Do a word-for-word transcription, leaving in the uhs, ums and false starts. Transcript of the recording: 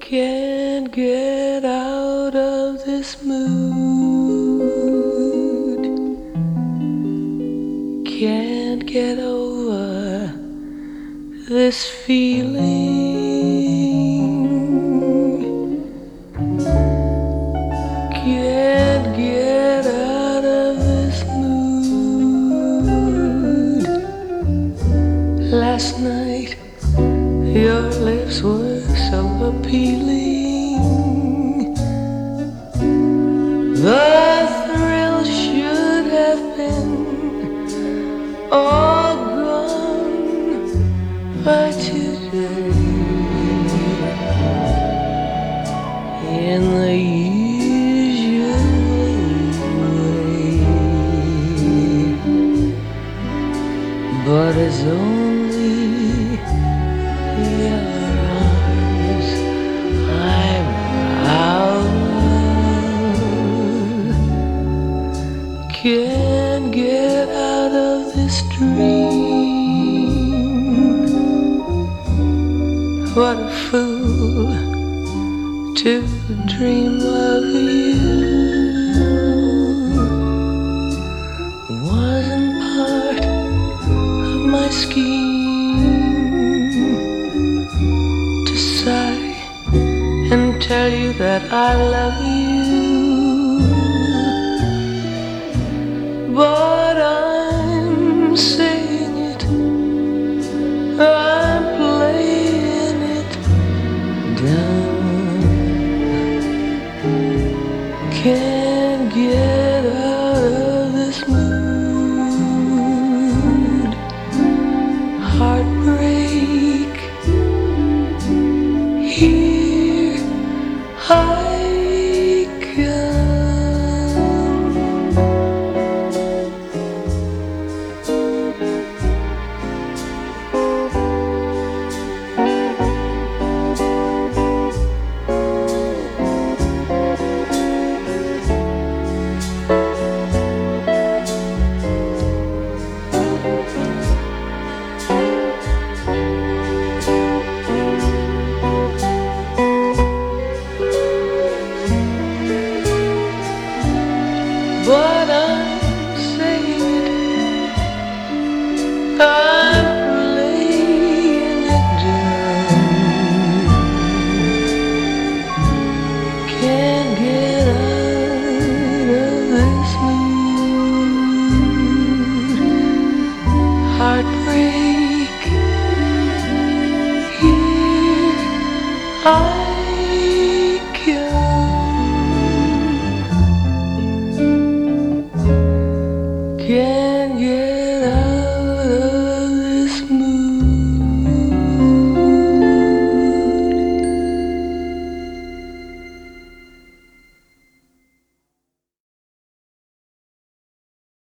Can't get out of this mood. Can't get over this feeling. Can't get out of this mood. Last night your lips were so appealing. The thrill should have been all gone by today. In the usual way, but it's only your arms I'm out of. Can't get out of this dream. What a fool to dream of you. Wasn't part of my scheme to sigh and tell you that I love you. But I'm saying it, I'm playing it down. Can't get out of this mood. Heartbreak, here I come. But I'm saying it, I'm playing it down. Can't get out of this mood. Heartbreak, here I